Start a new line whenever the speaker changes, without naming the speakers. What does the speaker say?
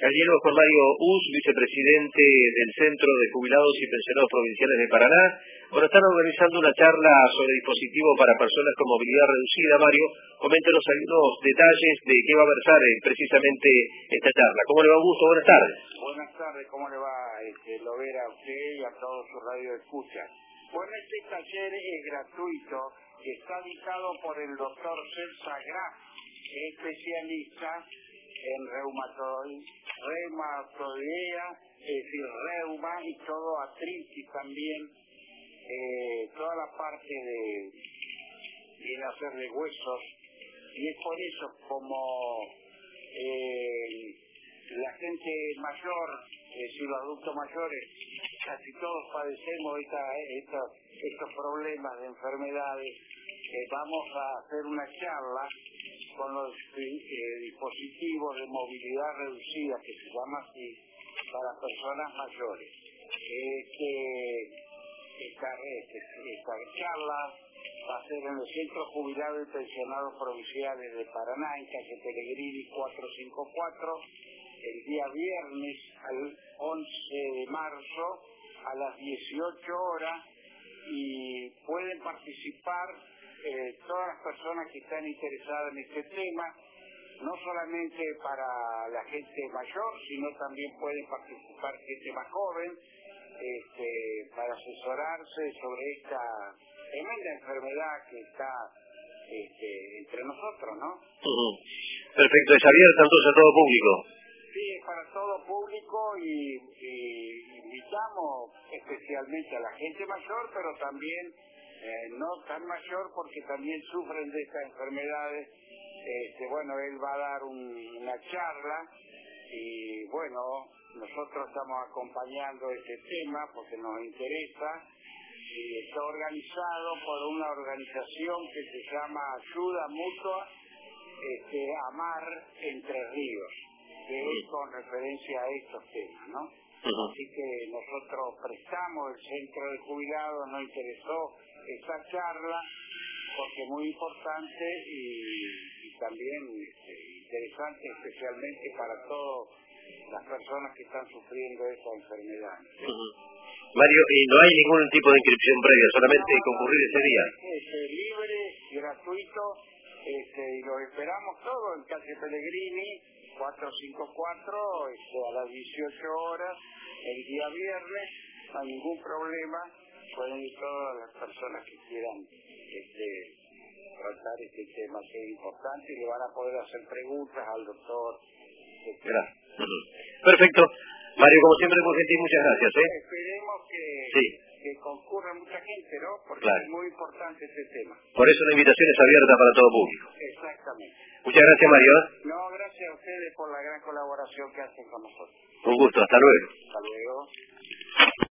El diálogo con Mario Us, vicepresidente del Centro de Jubilados y Pensionados Provinciales de Paraná. Bueno, están organizando una charla sobre dispositivos para personas con movilidad reducida. Mario, coméntenos algunos detalles de qué va a versar precisamente esta charla. ¿Cómo le va, Augusto? Buenas tardes.
Buenas tardes, ¿cómo le va, Lovera, a usted y a todos sus radioescuchas? Bueno, este taller es gratuito, está dictado por el doctor Celsa Graf, especialista en reumatoidea, es decir, reuma y todo, artritis también, toda la parte de hacer de huesos, y es por eso como la gente mayor, es decir, los adultos mayores, casi todos padecemos estos problemas de enfermedades. Vamos a hacer una charla con los dispositivos de movilidad reducida, que se llama así, para personas mayores. Esta charla va a ser en el Centro Jubilado y Pensionados Provinciales de Paraná, en calle Pellegrini 454, el día viernes al 11 de marzo a las 18 horas, y pueden participar todas las personas que están interesadas en este tema, no solamente para la gente mayor, sino también pueden participar gente más joven, para asesorarse sobre esta tremenda enfermedad que está entre nosotros, ¿no?
Perfecto, es abierta entonces a todo público.
Sí, es para todo público, y invitamos especialmente a la gente mayor, pero también no tan mayor, porque también sufren de estas enfermedades. Bueno, él va a dar una charla, y bueno, nosotros estamos acompañando este tema porque nos interesa, y está organizado por una organización que se llama Ayuda Mutua Amar Entre Ríos, que es con referencia a estos temas, ¿no? Así que nosotros prestamos, el Centro de Jubilados nos interesó esta charla porque es muy importante y también interesante, especialmente para todas las personas que están sufriendo esta enfermedad.
Mario, ¿y no hay ningún tipo de inscripción previa, solamente concurrir ese día?
Es libre, gratuito, y los esperamos todos en calle Pellegrini 454, a las 18 horas, el día viernes. No hay ningún problema, pueden ir todas las personas que quieran tratar este tema que es importante, y le van a poder hacer preguntas al doctor.
Gracias. Perfecto. Mario, como siempre, muy gentil, muchas gracias.
Esperemos que concurra mucha gente, ¿no? Porque es muy importante este tema.
Por eso la invitación es abierta para todo público.
Exactamente.
Muchas gracias, Mario.
No, gracias a ustedes por la gran colaboración que hacen con nosotros.
Un gusto, hasta luego.
Hasta luego.